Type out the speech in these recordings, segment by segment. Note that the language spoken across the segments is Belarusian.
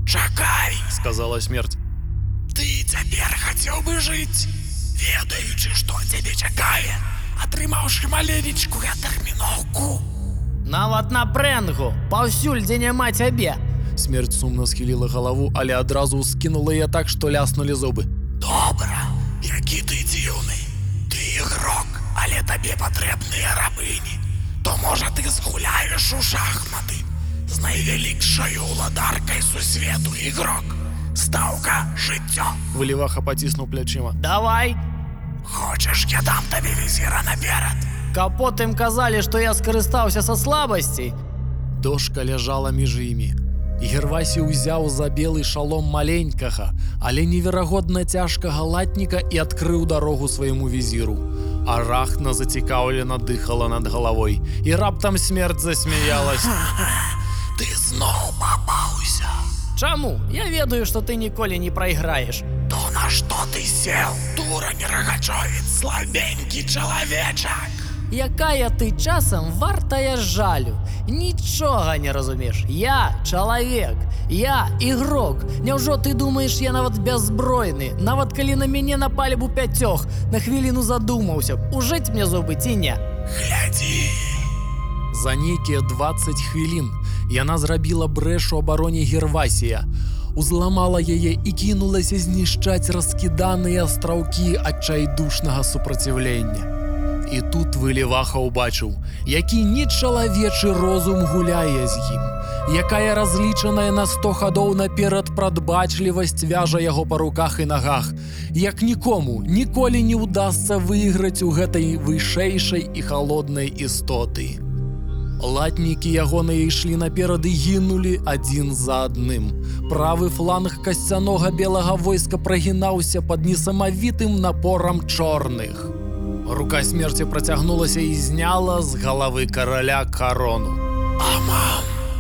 Чакай, сказала смерть. ты цяпер хацеў бы жыць, ведаючы, што цябе чакае, атрымаўшы маленечкую тэрміноўку. Нават на прэнгу, паўсюль, дзе няма цябе. Смерть сумна схіліла галаву, але адразу скінула яе так, што ляснулі зубы. Добра, які ты дзіўны. Ты ігрок, але табе патрэбныя рабыні. То можа ты згуляеш у шахматы з найвялікшаю ўладаркай сусвету, ігрок. Стаўка жыццё. Выліваха паціснуў плячыма. Давай. Хочаш, я дам табе візіра наперад? Каб потым казалі, што я скарыстаўся са слабасцей. Дошка ляжала між імі. Гервасій узяў за белы шалом маленькага, але неверагодна цяжкага латніка і адкрыў дарогу свайму візіру. Арахна зацікаўлена дыхала над галавой, і раптам смерць засмяялась. Ты зноў папаўся. Чаму? Я ведаю, што ты ніколі не прайграеш. То на што ты сел, дурань рагачовец, слабенькі чалавечак? Якая ты часам вартая жалю. Нічога не разумеш. Я чалавек, я ігрок. Няўжо ты думаеш, я нават бяззбройны? Нават калі на мяне напалі б у 5, на хвіліну задумаўся б, ужыць мне зубы ці не? Глядзі. За нейкія 20 хвілін яна зрабіла брэш у абароне Гервасія, узламала яе і кінулася знішчаць раскіданыя астраўкі адчайдушнага супраціўлення. І тут Выліваха ўбачыў, які нечалавечы розум гуляе з ім, якая разлічаная на 100 гадоў наперад прадбачлівасць вяжа яго па руках і нагах, як нікому ніколі не ўдасца выйграць у гэтай вышэйшай і халоднай істоты. Латнікі ягоныя ішлі наперад і гінулі адзін за адным. Правы фланг касцянога белага войска прагінаўся пад несамавітым напорам чорных. Рука смерці працягнулася і зняла з галавы караля карону. Аман,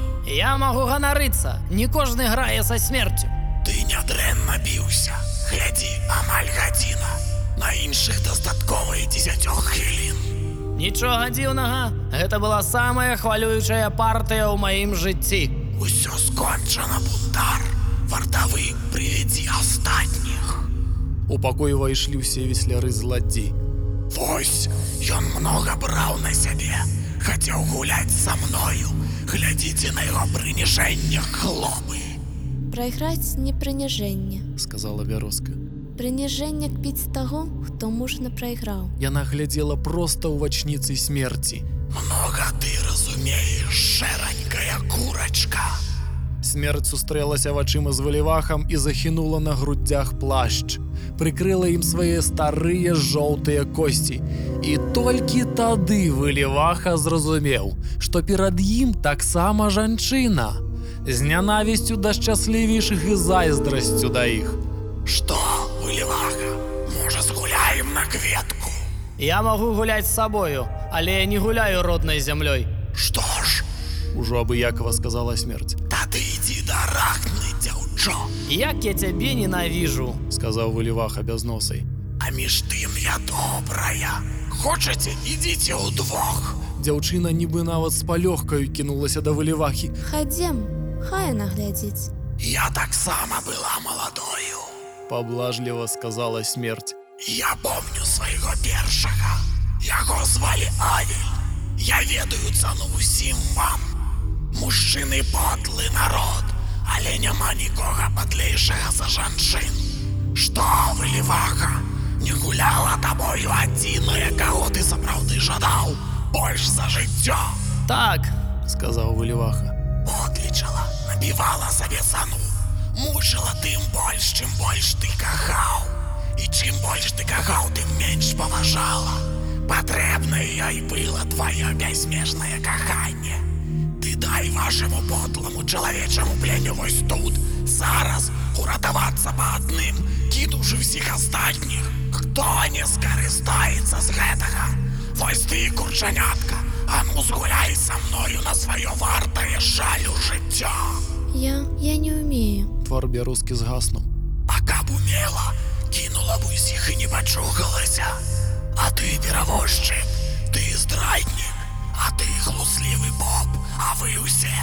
Я магу ганарыцца, не кожны грае са смерцю. ты нядрэнна біўся. Глядзі, амаль гадзіна. На іншых дастаткова і 10 хвілін. Нічога дзіўнага, гэта была самая хвалюючая партыя ў маім жыцці. Усё скончана, бунтар. Вартавы, прывядзі астатніх. У пакой увайшлі ўсе весляры зладдзі. Вось, ён многа браў на сябе. Хацеў гуляць са мною. Глядзіце на яго прыніжэнне, хлопы. Прайграць не прыніжэнне. Сказала вярозка. Прыніжэнне кпіць таго, хто мужна прайграў. Яна глядзела проста ў вачніцы смерці. Многа ты разумееш, шэранькая курачка. Смерць сустрэлася вачыма з Вылівахам і захінула на грудзях плашч. Прыкрыла ім свае старыя жоўтыя косці. І толькі тады Выліваха зразумеў, што перад ім таксама жанчына. З нянавісцю да шчаслівейшых і зайздрасцю да іх. Што, Выліваха, можа згуляем на кветку? Я магу гуляць з сабою, але я не гуляю роднай зямлёй. Што ж, Ужо абыякова сказала смерць. тады ідзі да Арахны, дзяўчо. Як я цябе ненавіжу. Сказаў Выліваха бязносай. А між тым я добрая. Хочаце, ідзіце ўдвох. Дзяўчына нібы нават з палёгкаю кінулася да Вылівахі. Хадзем, хай наглядзіць. Я таксама была маладою. Паблажліва сказала смерць. Я помню свайго першага. Яго звалі Авель. Я ведаю цану ўсім вам. Мужчыны подлы народ, але няма нікога падлейшага за жанчын. Што, Выліваха, не гуляла табою адзіная, каго ты сапраўды жадаў больш за жыццё? Так, Сказаў Выліваха. Подлічала, набівала сабе цану. Мучыла тым больш, чым больш ты кахаў. І чым больш ты кахаў, тым менш паважала. Патрэбнае ёй было твоё бязмежнае каханне. Ты дай вашаму подламу чалавечаму пленю вось тут, зараз, уратавацца па адным, кінуўшы ўсіх астатніх. Хто не скарыстаецца з гэтага? Вось ты, курчанятка, а ну згуляй са мною на сваё вартае жалю жыццё. Я не умею. Твар бярозкі згаснуў. А каб умела, кінула б усіх і не пачухалася. А ты перавозчык, ты здраднік, а ты глуслівы поп, а вы ўсе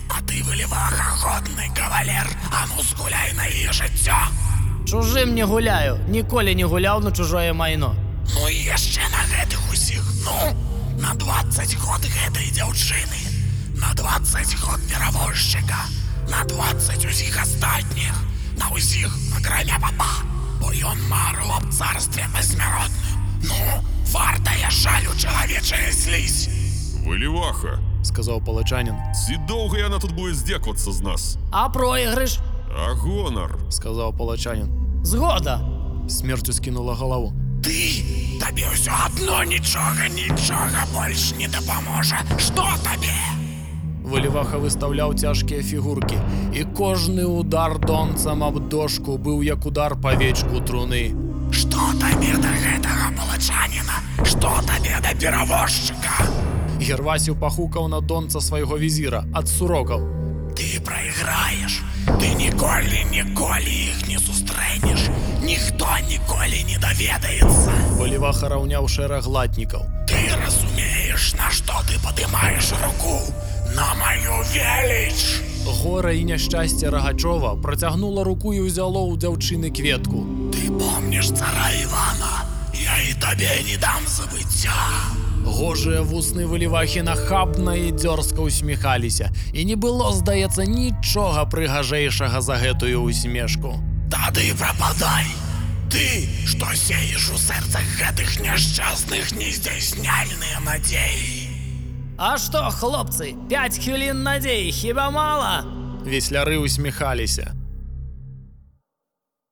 А ти, Виліваха, годний кавалер, ану згуляй на її життя. Чужим не гуляю, ніколи не гуляв на чужое майно. Ну і ще на гэтых усіх, ну, на 20 год гэтай дзяўчыны, на 20 год перавозчыка, на 20 усіх астатніх, на усіх, акрамя папа, бо ён марыў аб царстве бессмяротным. Ну, вартая жалю чалавечая слізь. Виліваха, сказав палачанин. ці довго яна тут буде здякуватися з нас? А проіграш? А гонор? Сказав палачанин. Згода. Смертю скинула голову. Ты, табе ўсё адно нічога больш не дапаможа. Што табе? Виліваха виставляв тяжкі фігурки, і кожний удар донцам об дошку був як удар по вечку труни. Што табе да гэтага палачаніна? Што табе да перавозчыка? Гервасів пахукав на донца свайго візіра, адсурокав. Ты прайграеш. Ты ніколі іх не сустрэнеш. Ніхто ніколі не даведаецца. Виліваха раўняў шэраг латнікаў. Ты разумееш, на што ты падымаеш руку? На маю веліч! Гора і няшчасце Рагачова працягнула руку і ўзяло ў дзяўчыны кветку. Ты помніш цара Івана? Я і табе не дам забыцця. Гожыя вусны Вилівахі нахабна і дзёрзка усміхаліся, і не было, здаецца, нічога прыгажэйшага за гэтую усмешку. Тады прападай. Ты, што сееш у сэрцах гэтых няшчасных нездзяйсняльныя надзеі. А што, хлопцы, 5 хвілін надзеі хіба мала? Весляры усміхаліся.